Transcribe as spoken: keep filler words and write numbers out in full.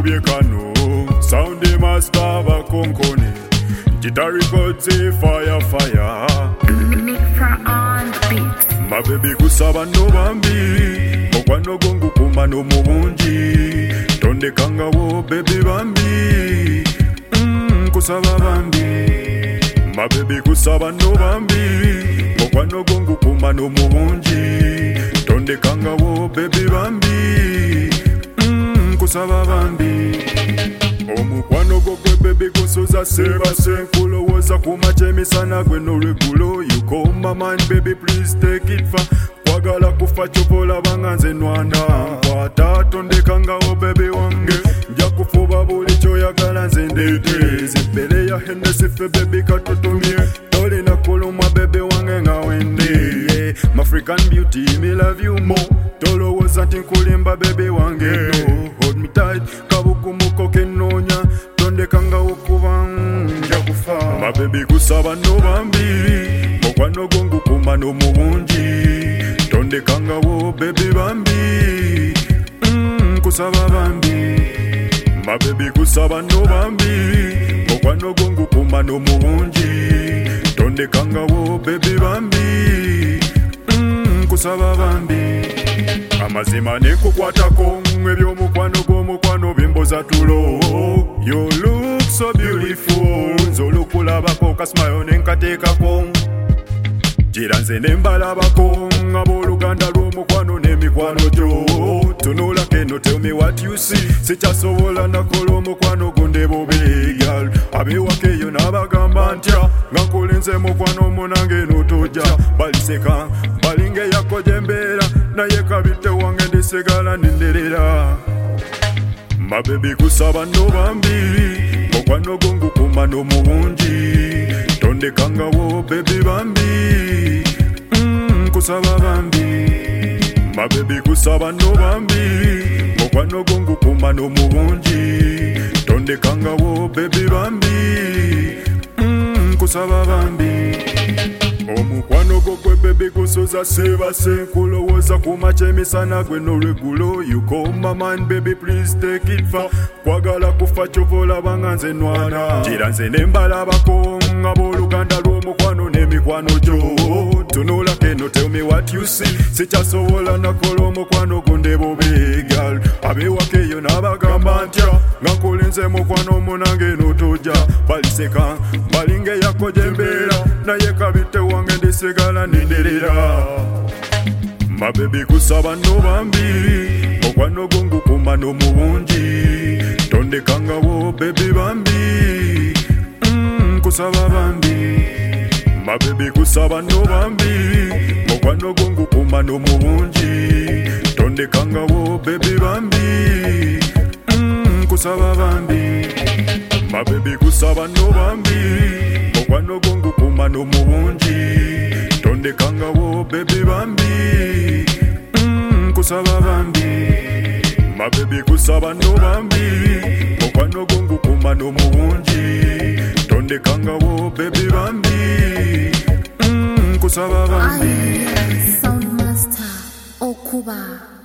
kubye kano sound master bakonkone Jita records say fire fire Mixer on the beat. My baby kusaba no bambi Mokwano gongu kuma no mubunji Tonde kanga wo baby bambi mm, Kusaba bambi My baby kusaba no bambi Mokwano gongu kuma no mubunji Tonde kanga wo baby bambi mm, Kusaba bambi Omukwano gokwe baby kusuza seva senkulo Woza kumache misana gwe no regulo You call my mind baby please take it far Kwagala kufa chopola banganze nwana Kwata tondekanga o baby wange Nja kufuba buli choyagala nze ndete Zipele ya Hennessy fe baby katotomye Tole na kuluma baby wange nga wende yeah. African beauty me love you more Tolo woza tinkulimba baby wange no Hold me tight kabuku mukoke nonya Tondekanga ukuba nja kufa My baby kusaba no bambi Mokwano gongu kuma no mubunji Tondekanga wo baby bambi mm, Kusaba bambi My baby kusaba no bambi Mokwano gongu kuma no mubunji Tondekanga wo baby bambi mm, Kusaba bambi Amazima nekukwatako ebyomukwano gw'omukwano bimboza tulo You look so beautiful Nzolukulabako kasmayo nenkateekako Jira nze nembalabako Ng'abooluganda lw'omukwano n'emikwano gyo Tunulako eno tell me what you see Sikyasobola nakola omukwano gunde bubi girl Abewaka eyo n'abagamba ntya nga nkulinze mukwano munange n'otojja Baliseka balinga eyako gye mbeera Naye kabite wange ndisigala ninderera My baby kusaba no bambi Mokwano gongu kuma no mubunji Tondekanga wo baby bambi mm, Kusaba bambi My baby kusaba no bambi Mokwano gongu kuma no mubunji Tondekanga wo baby bambi mm, Kusaba bambi Omukwano gokwe baby kusuza seva senkulo Woza kumache misana gwe no regulo You call my mind baby please take it far Kwagala kufa chovola banganze nwana Jira nze nembalabako Ng'abooluganda lw'omukwano n'emikwano gyo Tunulako eno tell me what you see Sikyasobola nakola omukwano gunde bubi girl Abewaka eyo n'abagamba ntya nga nkulinze mukwano munange n'otojja Baliseka balinga eyako gye mbeera Naye kabite wange ndisigala ninderera My baby kusaba no bambi Mokwano gongu kuma no mubunji Tondekanga wo baby bambi mm, Kusaba bambi My baby kusaba no bambi Mokwano gongu kuma no mubunji Tondekanga wo baby bambi mm, Kusaba bambi My baby kusaba no bambi Mokwano gongu kuma no mubunji Tondekanga wo baby bambi mm, Kusaba bambi My baby kusaba no bambi Mokwano gongu kuma no mubunji Tondekanga wo baby bambi mm, Kusaba bambi Sound Master Okuba.